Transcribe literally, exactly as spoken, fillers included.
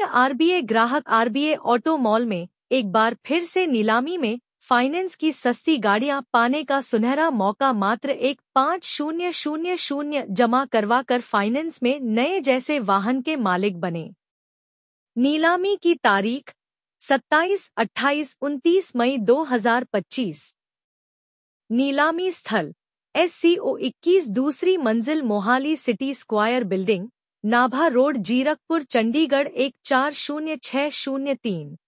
RBA ग्राहक RBA auto mall में एक बार फिर से नीलामी में फाइनेंस की सस्ती गाड़ियां पाने का सुनहरा मौका। मात्र एक पाँच शून्य शून्य शून्य जमा करवा कर फाइनेंस में नए जैसे वाहन के मालिक बने। नीलामी की तारीख सत्ताईस, अट्ठाईस, उनतीस मई दो हज़ार पच्चीस। नीलामी स्थल एस सी ओ इक्कीस, दूसरी मंजिल, Mohali city square building, Nabha road, Zirakpur, Chandigarh एक चार शून्य छह शून्य तीन।